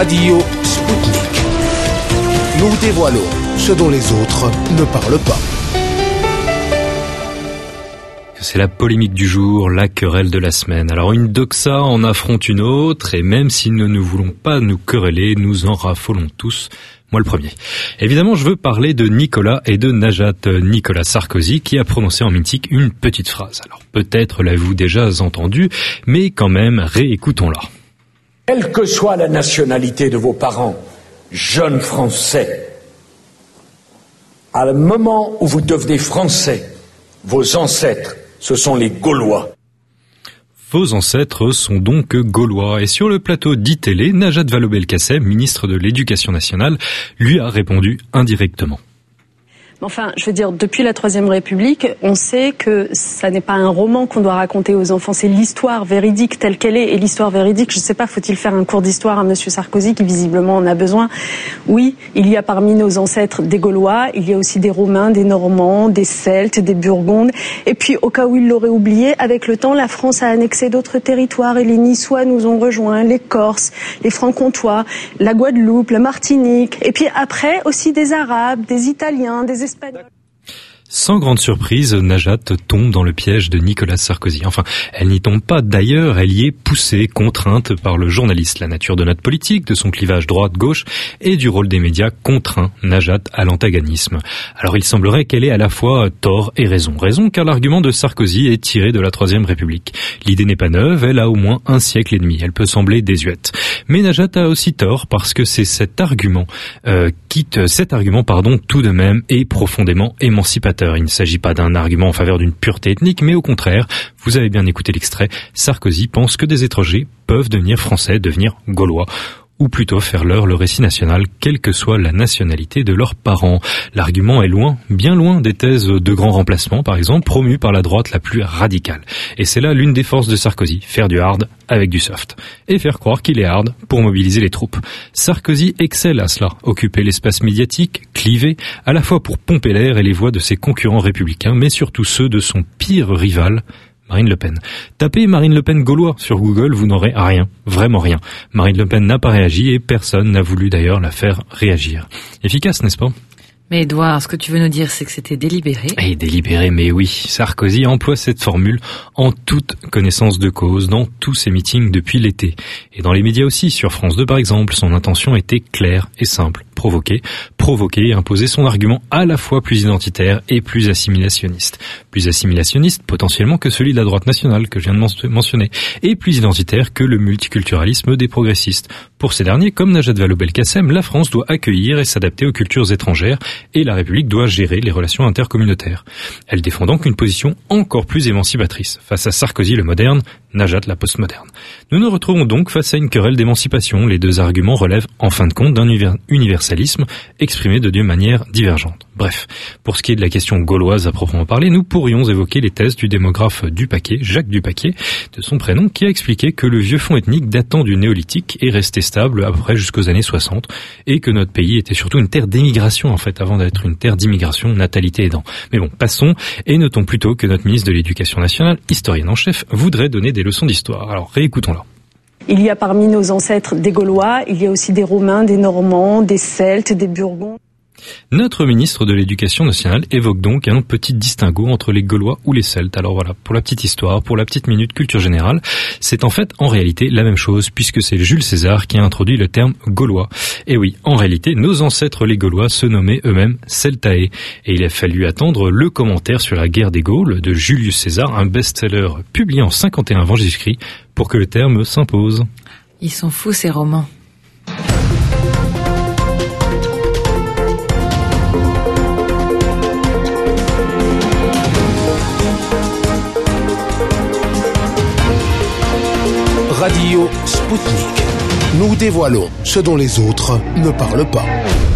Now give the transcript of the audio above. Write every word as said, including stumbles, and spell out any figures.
Radio Sputnik. Nous dévoilons ce dont les autres ne parlent pas. C'est la polémique du jour, la querelle de la semaine. Alors une doxa en affronte une autre, et même si nous ne voulons pas nous quereller, nous en raffolons tous. Moi le premier. Évidemment, je veux parler de Nicolas et de Najat. Nicolas Sarkozy qui a prononcé en mythique une petite phrase. Alors peut-être l'avez-vous déjà entendue, mais quand même, réécoutons-la. Quelle que soit la nationalité de vos parents, jeunes Français, à le moment où vous devenez Français, vos ancêtres, ce sont les Gaulois. Vos ancêtres sont donc gaulois. Et sur le plateau d'I-Télé, Najat Vallaud-Belkacem, ministre de l'Éducation nationale, lui a répondu indirectement. Enfin, je veux dire, depuis la Troisième République, on sait que ça n'est pas un roman qu'on doit raconter aux enfants, c'est l'histoire véridique telle qu'elle est. Et l'histoire véridique, je ne sais pas, faut-il faire un cours d'histoire à Monsieur Sarkozy qui visiblement en a besoin. Oui, il y a parmi nos ancêtres des Gaulois, il y a aussi des Romains, des Normands, des Celtes, des Burgondes. Et puis, au cas où il l'aurait oublié, avec le temps, la France a annexé d'autres territoires et les Niçois nous ont rejoints, les Corses, les Franc-Comtois, la Guadeloupe, la Martinique. Et puis après, aussi des Arabes, des Italiens, des Espagnols. Sans grande surprise, Najat tombe dans le piège de Nicolas Sarkozy. Enfin, elle n'y tombe pas d'ailleurs, elle y est poussée, contrainte par le journaliste. La nature de notre politique, de son clivage droite-gauche et du rôle des médias contraint Najat à l'antagonisme. Alors il semblerait qu'elle ait à la fois tort et raison. Raison car l'argument de Sarkozy est tiré de la Troisième République. L'idée n'est pas neuve, elle a au moins un siècle et demi. Elle peut sembler désuète. Mais Najat a aussi tort parce que c'est cet argument, euh, quitte cet argument, pardon, tout de même est profondément émancipateur. Il ne s'agit pas d'un argument en faveur d'une pureté ethnique, mais au contraire, vous avez bien écouté l'extrait, Sarkozy pense que des étrangers peuvent devenir français, devenir gaulois, ou plutôt faire leur le récit national, quelle que soit la nationalité de leurs parents. L'argument est loin, bien loin des thèses de grand remplacement, par exemple, promues par la droite la plus radicale. Et c'est là l'une des forces de Sarkozy, faire du hard avec du soft. Et faire croire qu'il est hard pour mobiliser les troupes. Sarkozy excelle à cela, occuper l'espace médiatique, cliver, à la fois pour pomper l'air et les voix de ses concurrents républicains, mais surtout ceux de son pire rival, Marine Le Pen. Tapez Marine Le Pen gaulois sur Google, vous n'aurez rien, vraiment rien. Marine Le Pen n'a pas réagi et personne n'a voulu d'ailleurs la faire réagir. Efficace, n'est-ce pas ? Mais Edouard, ce que tu veux nous dire, c'est que c'était délibéré. Et délibéré, mais oui. Sarkozy emploie cette formule en toute connaissance de cause dans tous ses meetings depuis l'été. Et dans les médias aussi, sur France deux par exemple, son intention était claire et simple. Provoquer, provoquer et imposer son argument à la fois plus identitaire et plus assimilationniste. Plus assimilationniste potentiellement que celui de la droite nationale que je viens de mentionner. Et plus identitaire que le multiculturalisme des progressistes. Pour ces derniers, comme Najat Vallaud-Belkacem, la France doit accueillir et s'adapter aux cultures étrangères et la République doit gérer les relations intercommunautaires. Elle défend donc une position encore plus émancipatrice. Face à Sarkozy le moderne, Najat la postmoderne. Nous nous retrouvons donc face à une querelle d'émancipation. Les deux arguments relèvent en fin de compte d'un universalisme exprimé de deux manières divergentes. Bref, pour ce qui est de la question gauloise à proprement parler, nous pourrions évoquer les thèses du démographe Dupaquet, Jacques Dupaquet, de son prénom, qui a expliqué que le vieux fond ethnique datant du néolithique est resté stable à peu près jusqu'aux années soixante et que notre pays était surtout une terre d'émigration en fait avant d'être une terre d'immigration, natalité aidant. Mais bon, passons et notons plutôt que notre ministre de l'Éducation nationale, historienne en chef, voudrait donner des leçons d'histoire. Alors réécoutons-la. Il y a parmi nos ancêtres des Gaulois, il y a aussi des Romains, des Normands, des Celtes, des Burgondes. Notre ministre de l'Éducation nationale évoque donc un petit distinguo entre les Gaulois ou les Celtes. Alors voilà, pour la petite histoire, pour la petite minute culture générale, c'est en fait en réalité la même chose puisque c'est Jules César qui a introduit le terme Gaulois. Et oui, en réalité, nos ancêtres les Gaulois se nommaient eux-mêmes Celtae. Et il a fallu attendre le commentaire sur la guerre des Gaules de Julius César, un best-seller publié en cinquante et un avant Jésus-Christ, pour que le terme s'impose. Ils sont fous ces romans. Radio Sputnik. Nous dévoilons ce dont les autres ne parlent pas.